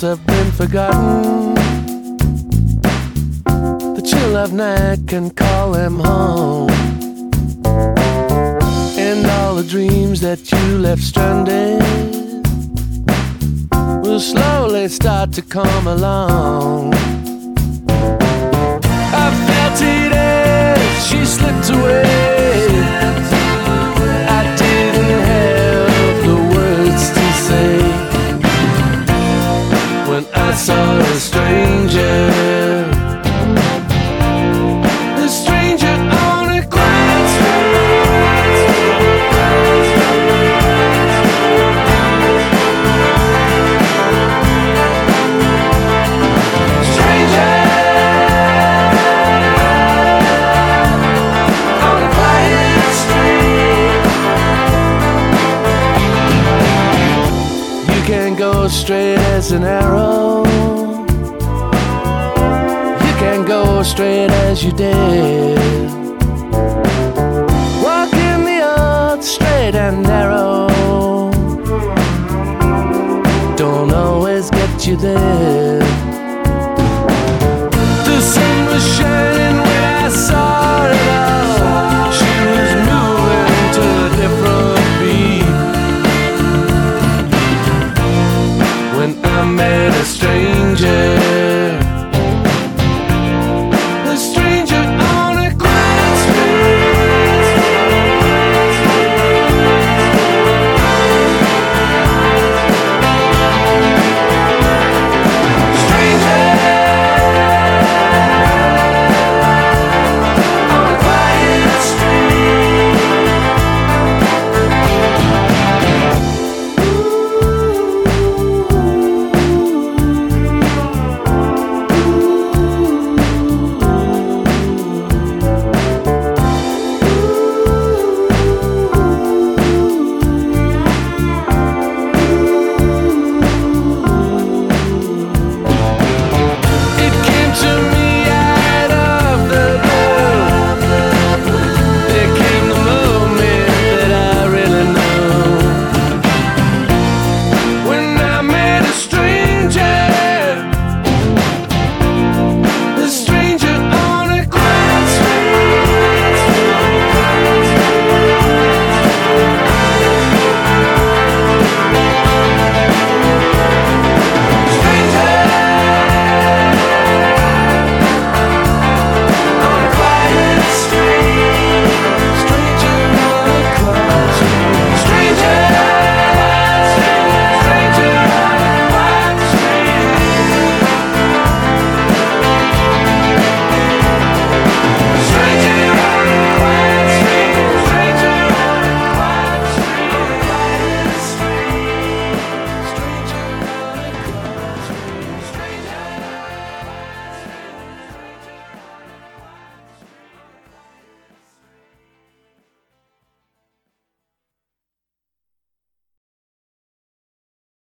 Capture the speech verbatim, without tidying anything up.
have been forgotten. The chill of night can call them home, and all the dreams that you left stranded will slowly start to come along. I felt it as she slipped away. I didn't have the words to say when I saw a stranger, a stranger on a quiet street. Stranger on a quiet street. You can go straight as an arrow, you can go straight as you did. Walking the earth straight and narrow don't always get you there.